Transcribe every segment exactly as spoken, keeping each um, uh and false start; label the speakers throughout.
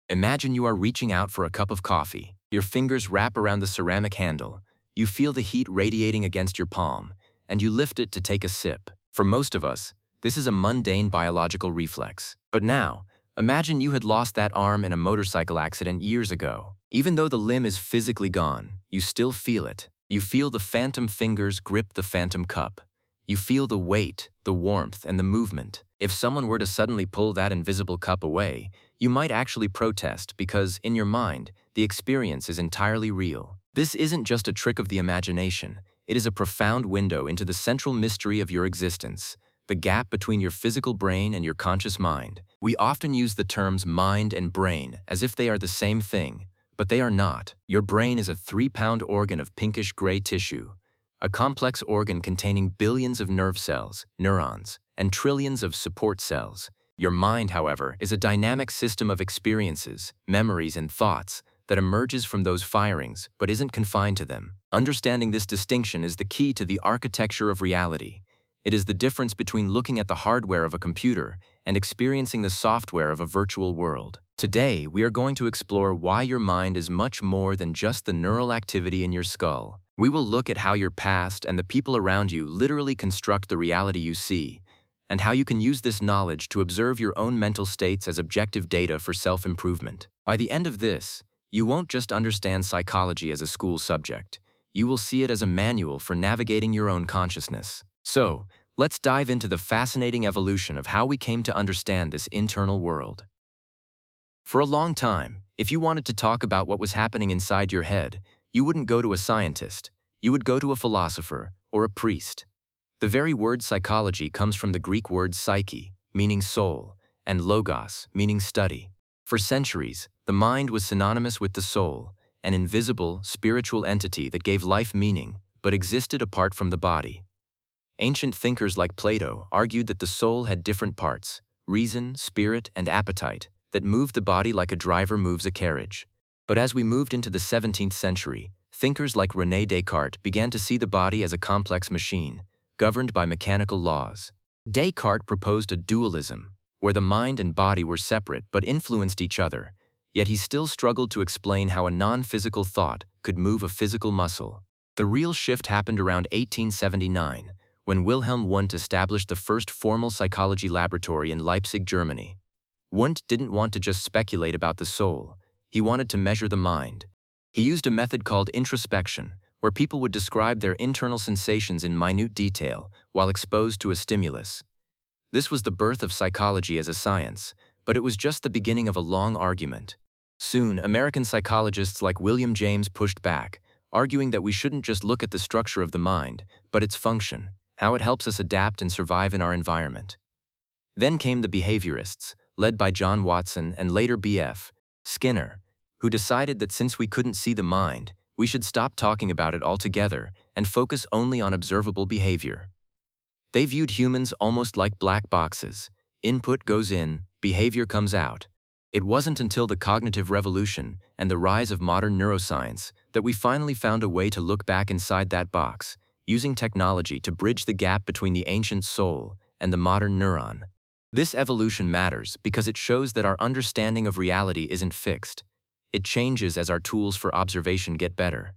Speaker 1: Imagine you are reaching out for a cup of coffee. Your fingers wrap around the ceramic handle. You feel the heat radiating against your palm, and you lift it to take a sip. For most of us, this is a mundane biological reflex. But now, imagine you had lost that arm in a motorcycle accident years ago. Even though the limb is physically gone, you still feel it. You feel the phantom fingers grip the phantom cup. You feel the weight, the warmth, and the movement. If someone were to suddenly pull that invisible cup away, you might actually protest because, in your mind, the experience is entirely real. This isn't just a trick of the imagination. It is a profound window into the central mystery of your existence, the gap between your physical brain and your conscious mind. We often use the terms mind and brain as if they are the same thing, but they are not. Your brain is a three-pound organ of pinkish-gray tissue, a complex organ containing billions of nerve cells, neurons, and trillions of support cells. Your mind, however, is a dynamic system of experiences, memories, and thoughts that emerges from those firings but isn't confined to them. Understanding this distinction is the key to the architecture of reality. It is the difference between looking at the hardware of a computer and experiencing the software of a virtual world. Today, we are going to explore why your mind is much more than just the neural activity in your skull. We will look at how your past and the people around you literally construct the reality you see, and how you can use this knowledge to observe your own mental states as objective data for self-improvement. By the end of this, you won't just understand psychology as a school subject. You will see it as a manual for navigating your own consciousness. So, let's dive into the fascinating evolution of how we came to understand this internal world. For a long time, if you wanted to talk about what was happening inside your head, you wouldn't go to a scientist. You would go to a philosopher or a priest. The very word psychology comes from the Greek word psyche, meaning soul, and logos, meaning study. For centuries, the mind was synonymous with the soul, an invisible, spiritual entity that gave life meaning, but existed apart from the body. Ancient thinkers like Plato argued that the soul had different parts, reason, spirit, and appetite, that moved the body like a driver moves a carriage. But as we moved into the seventeenth century, thinkers like René Descartes began to see the body as a complex machine, governed by mechanical laws. Descartes proposed a dualism, where the mind and body were separate but influenced each other, yet he still struggled to explain how a non-physical thought could move a physical muscle. The real shift happened around eighteen seventy-nine, when Wilhelm Wundt established the first formal psychology laboratory in Leipzig, Germany. Wundt didn't want to just speculate about the soul. He wanted to measure the mind. He used a method called introspection, where people would describe their internal sensations in minute detail while exposed to a stimulus. This was the birth of psychology as a science, but it was just the beginning of a long argument. Soon, American psychologists like William James pushed back, arguing that we shouldn't just look at the structure of the mind, but its function, how it helps us adapt and survive in our environment. Then came the behaviorists, led by John Watson and later B F Skinner, who decided that since we couldn't see the mind, we should stop talking about it altogether and focus only on observable behavior. They viewed humans almost like black boxes. Input goes in, behavior comes out. It wasn't until the cognitive revolution and the rise of modern neuroscience that we finally found a way to look back inside that box, using technology to bridge the gap between the ancient soul and the modern neuron. This evolution matters because it shows that our understanding of reality isn't fixed. It changes as our tools for observation get better.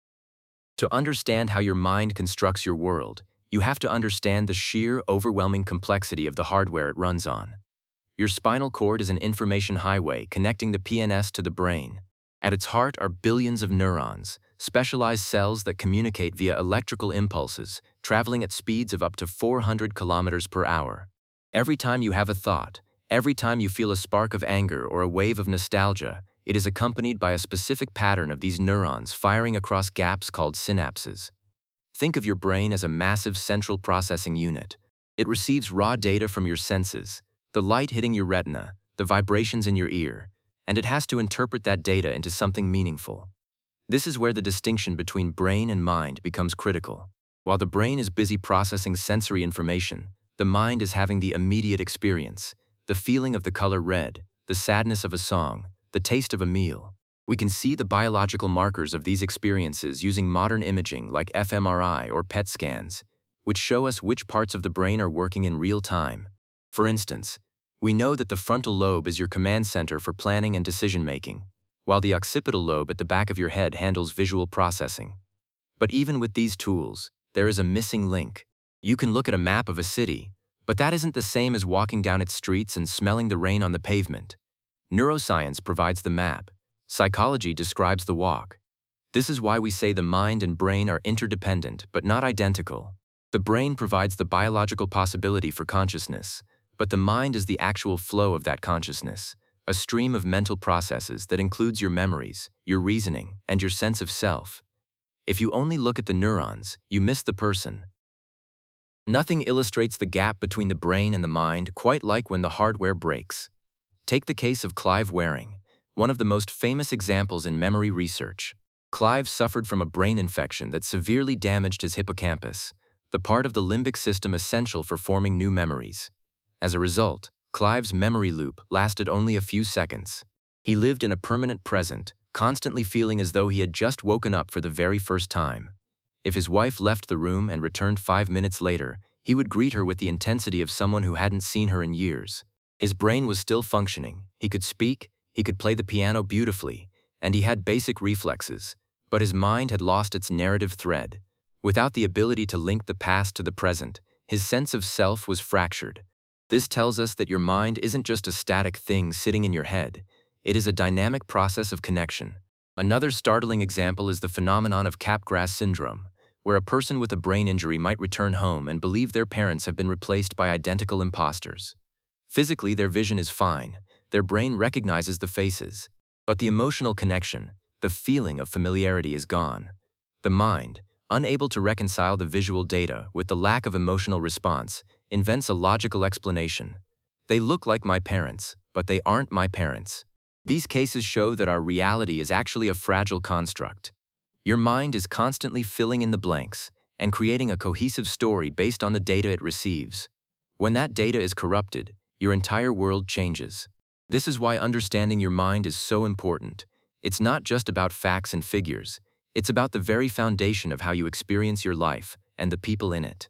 Speaker 1: To understand how your mind constructs your world, you have to understand the sheer, overwhelming complexity of the hardware it runs on. Your spinal cord is an information highway connecting the P N S to the brain. At its heart are billions of neurons, specialized cells that communicate via electrical impulses, traveling at speeds of up to four hundred kilometers per hour. Every time you have a thought, every time you feel a spark of anger or a wave of nostalgia, it is accompanied by a specific pattern of these neurons firing across gaps called synapses. Think of your brain as a massive central processing unit. It receives raw data from your senses, the light hitting your retina, the vibrations in your ear, and it has to interpret that data into something meaningful. This is where the distinction between brain and mind becomes critical. While the brain is busy processing sensory information, the mind is having the immediate experience, the feeling of the color red, the sadness of a song, the taste of a meal. We can see the biological markers of these experiences using modern imaging like f M R I or P E T scans, which show us which parts of the brain are working in real time. For instance, We know that the frontal lobe is your command center for planning and decision-making, while the occipital lobe at the back of your head handles visual processing. But even with these tools, there is a missing link. You can look at a map of a city, but that isn't the same as walking down its streets and smelling the rain on the pavement. Neuroscience provides the map. Psychology describes the walk. This is why we say the mind and brain are interdependent but not identical. The brain provides the biological possibility for consciousness, but the mind is the actual flow of that consciousness, a stream of mental processes that includes your memories, your reasoning, and your sense of self. If you only look at the neurons, you miss the person. Nothing illustrates the gap between the brain and the mind quite like when the hardware breaks. Take the case of Clive Waring, one of the most famous examples in memory research. Clive suffered from a brain infection that severely damaged his hippocampus, the part of the limbic system essential for forming new memories. As a result, Clive's memory loop lasted only a few seconds. He lived in a permanent present, constantly feeling as though he had just woken up for the very first time. If his wife left the room and returned five minutes later, he would greet her with the intensity of someone who hadn't seen her in years. His brain was still functioning, he could speak, he could play the piano beautifully, and he had basic reflexes, but his mind had lost its narrative thread. Without the ability to link the past to the present, his sense of self was fractured. This tells us that your mind isn't just a static thing sitting in your head. It is a dynamic process of connection. Another startling example is the phenomenon of Capgras syndrome, where a person with a brain injury might return home and believe their parents have been replaced by identical imposters. Physically, their vision is fine, their brain recognizes the faces, but the emotional connection, the feeling of familiarity is gone. The mind, unable to reconcile the visual data with the lack of emotional response, invents a logical explanation. They look like my parents, but they aren't my parents. These cases show that our reality is actually a fragile construct. Your mind is constantly filling in the blanks and creating a cohesive story based on the data it receives. When that data is corrupted, your entire world changes. This is why understanding your mind is so important. It's not just about facts and figures. It's about the very foundation of how you experience your life and the people in it.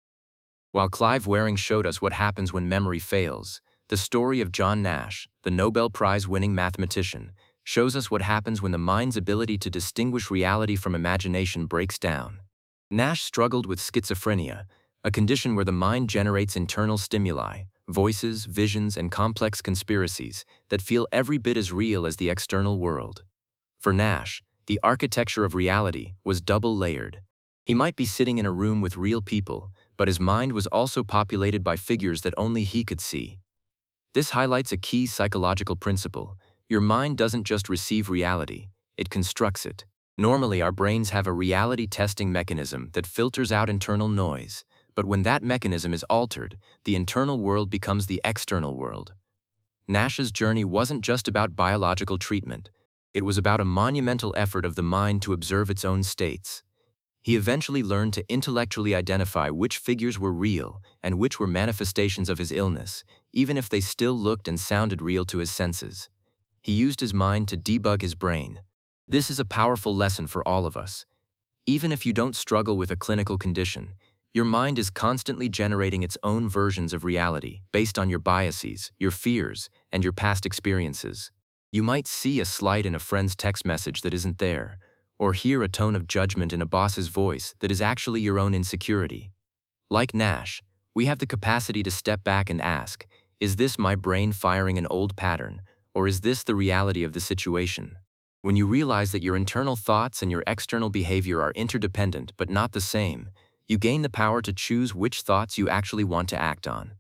Speaker 1: While Clive Waring showed us what happens when memory fails, the story of John Nash, the Nobel Prize-winning mathematician, shows us what happens when the mind's ability to distinguish reality from imagination breaks down. Nash struggled with schizophrenia, a condition where the mind generates internal stimuli, voices, visions, and complex conspiracies that feel every bit as real as the external world. For Nash, the architecture of reality was double-layered. He might be sitting in a room with real people, but his mind was also populated by figures that only he could see. This highlights a key psychological principle. Your mind doesn't just receive reality, it constructs it. Normally, our brains have a reality testing mechanism that filters out internal noise, but when that mechanism is altered, the internal world becomes the external world. Nash's journey wasn't just about biological treatment. It was about a monumental effort of the mind to observe its own states. He eventually learned to intellectually identify which figures were real and which were manifestations of his illness, even if they still looked and sounded real to his senses. He used his mind to debug his brain. This is a powerful lesson for all of us. Even if you don't struggle with a clinical condition, your mind is constantly generating its own versions of reality based on your biases, your fears, and your past experiences. You might see a slight in a friend's text message that isn't there, or hear a tone of judgment in a boss's voice that is actually your own insecurity. Like Nash, we have the capacity to step back and ask, is this my brain firing an old pattern, or is this the reality of the situation? When you realize that your internal thoughts and your external behavior are interdependent but not the same, you gain the power to choose which thoughts you actually want to act on.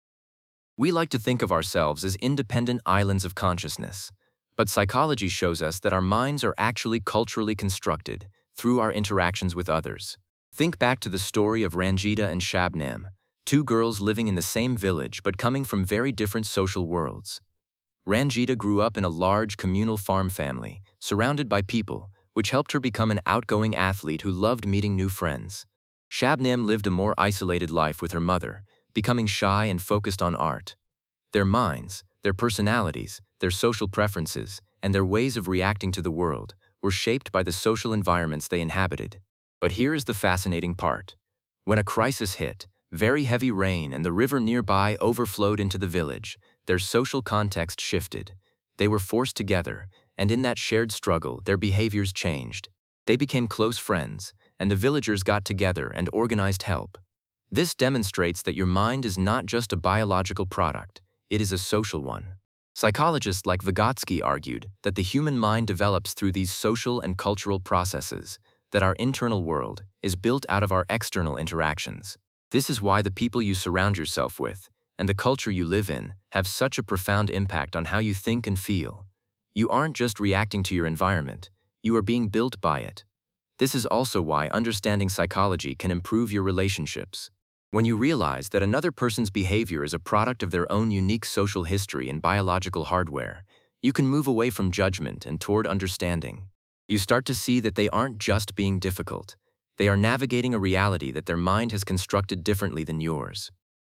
Speaker 1: We like to think of ourselves as independent islands of consciousness, but psychology shows us that our minds are actually culturally constructed through our interactions with others. Think back to the story of Ranjita and Shabnam, two girls living in the same village but coming from very different social worlds. Ranjita grew up in a large communal farm family, surrounded by people, which helped her become an outgoing athlete who loved meeting new friends. Shabnam lived a more isolated life with her mother, becoming shy and focused on art. Their minds, their personalities, their social preferences, and their ways of reacting to the world were shaped by the social environments they inhabited. But here is the fascinating part. When a crisis hit, very heavy rain and the river nearby overflowed into the village, their social context shifted. They were forced together, and in that shared struggle, their behaviors changed. They became close friends, and the villagers got together and organized help. This demonstrates that your mind is not just a biological product, it is a social one. Psychologists like Vygotsky argued that the human mind develops through these social and cultural processes, that our internal world is built out of our external interactions. This is why the people you surround yourself with and the culture you live in have such a profound impact on how you think and feel. You aren't just reacting to your environment, you are being built by it. This is also why understanding psychology can improve your relationships. When you realize that another person's behavior is a product of their own unique social history and biological hardware, you can move away from judgment and toward understanding. You start to see that they aren't just being difficult. They are navigating a reality that their mind has constructed differently than yours.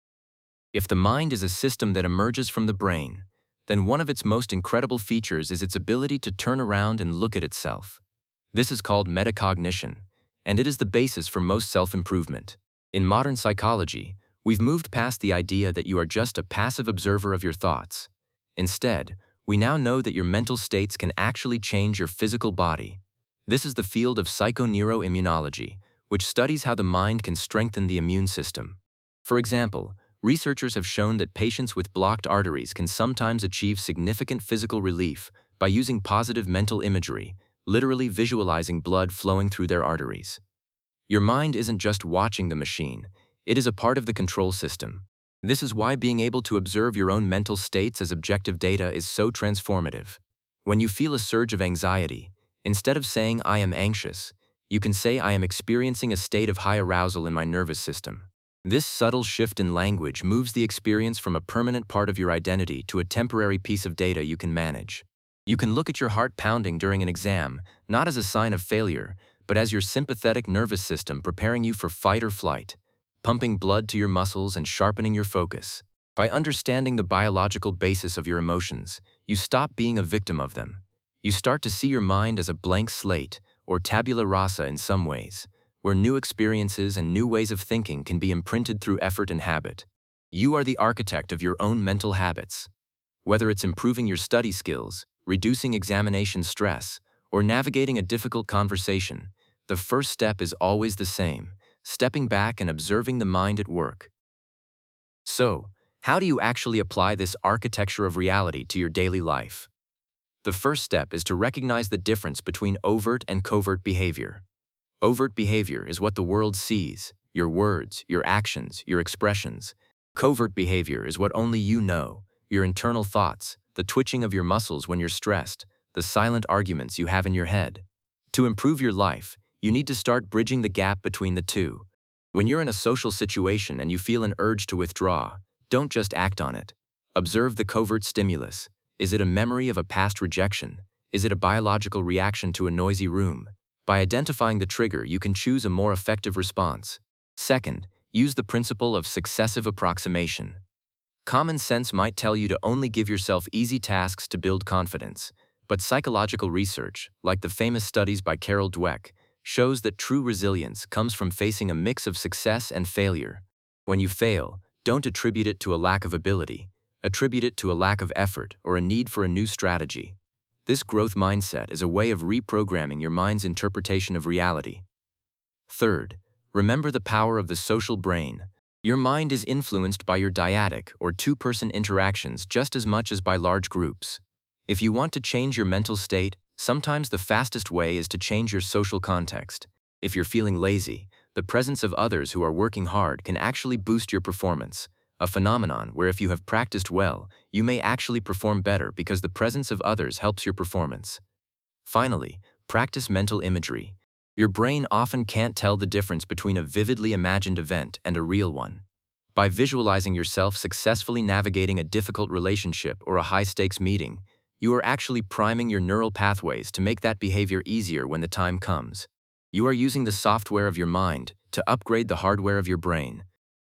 Speaker 1: If the mind is a system that emerges from the brain, then one of its most incredible features is its ability to turn around and look at itself. This is called metacognition, and it is the basis for most self-improvement. In modern psychology, we've moved past the idea that you are just a passive observer of your thoughts. Instead, we now know that your mental states can actually change your physical body. This is the field of psychoneuroimmunology, which studies how the mind can strengthen the immune system. For example, researchers have shown that patients with blocked arteries can sometimes achieve significant physical relief by using positive mental imagery, literally visualizing blood flowing through their arteries. Your mind isn't just watching the machine, it is a part of the control system. This is why being able to observe your own mental states as objective data is so transformative. When you feel a surge of anxiety, instead of saying "I am anxious," you can say "I am experiencing a state of high arousal in my nervous system." This subtle shift in language moves the experience from a permanent part of your identity to a temporary piece of data you can manage. You can look at your heart pounding during an exam, not as a sign of failure, but as your sympathetic nervous system preparing you for fight or flight, pumping blood to your muscles and sharpening your focus. By understanding the biological basis of your emotions, you stop being a victim of them. You start to see your mind as a blank slate, or tabula rasa in some ways, where new experiences and new ways of thinking can be imprinted through effort and habit. You are the architect of your own mental habits. Whether it's improving your study skills, reducing examination stress, or navigating a difficult conversation, the first step is always the same: stepping back and observing the mind at work. So, how do you actually apply this architecture of reality to your daily life? The first step is to recognize the difference between overt and covert behavior. Overt behavior is what the world sees: your words, your actions, your expressions. Covert behavior is what only you know: your internal thoughts, the twitching of your muscles when you're stressed, the silent arguments you have in your head. To improve your life, you need to start bridging the gap between the two. When you're in a social situation and you feel an urge to withdraw, don't just act on it. Observe the covert stimulus. Is it a memory of a past rejection? Is it a biological reaction to a noisy room? By identifying the trigger, you can choose a more effective response. Second, use the principle of successive approximation. Common sense might tell you to only give yourself easy tasks to build confidence, but psychological research, like the famous studies by Carol Dweck, shows that true resilience comes from facing a mix of success and failure. When you fail, don't attribute it to a lack of ability. Attribute it to a lack of effort or a need for a new strategy. This growth mindset is a way of reprogramming your mind's interpretation of reality. Third, remember the power of the social brain. Your mind is influenced by your dyadic or two-person interactions just as much as by large groups. If you want to change your mental state, sometimes the fastest way is to change your social context. If you're feeling lazy, the presence of others who are working hard can actually boost your performance. A phenomenon where if you have practiced well, you may actually perform better because the presence of others helps your performance. Finally, practice mental imagery. Your brain often can't tell the difference between a vividly imagined event and a real one. By visualizing yourself successfully navigating a difficult relationship or a high-stakes meeting, you are actually priming your neural pathways to make that behavior easier when the time comes. You are using the software of your mind to upgrade the hardware of your brain.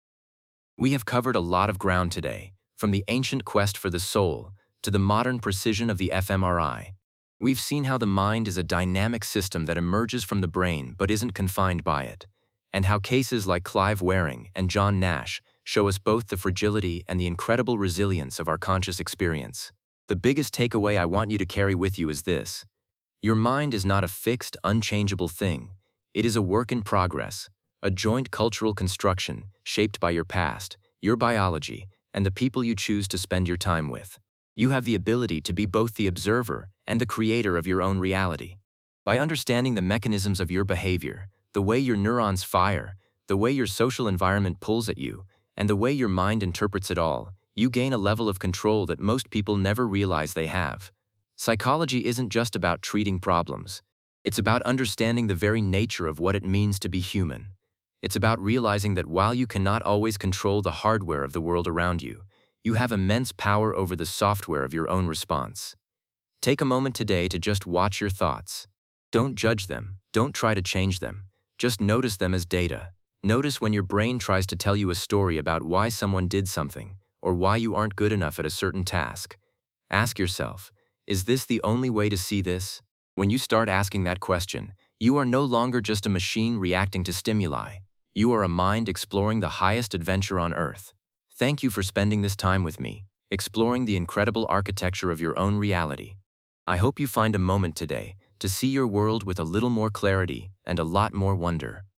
Speaker 1: We have covered a lot of ground today, from the ancient quest for the soul to the modern precision of the fMRI. We've seen how the mind is a dynamic system that emerges from the brain but isn't confined by it, and how cases like Clive Waring and John Nash show us both the fragility and the incredible resilience of our conscious experience. The biggest takeaway I want you to carry with you is this. Your mind is not a fixed, unchangeable thing. It is a work in progress, a joint cultural construction shaped by your past, your biology, and the people you choose to spend your time with. You have the ability to be both the observer and the creator of your own reality. By understanding the mechanisms of your behavior, the way your neurons fire, the way your social environment pulls at you, and the way your mind interprets it all, you gain a level of control that most people never realize they have. Psychology isn't just about treating problems. It's about understanding the very nature of what it means to be human. It's about realizing that while you cannot always control the hardware of the world around you, you have immense power over the software of your own response. Take a moment today to just watch your thoughts. Don't judge them. Don't try to change them. Just notice them as data. Notice when your brain tries to tell you a story about why someone did something, or why you aren't good enough at a certain task. Ask yourself, is this the only way to see this? When you start asking that question, you are no longer just a machine reacting to stimuli. You are a mind exploring the highest adventure on Earth. Thank you for spending this time with me, exploring the incredible architecture of your own reality. I hope you find a moment today to see your world with a little more clarity and a lot more wonder.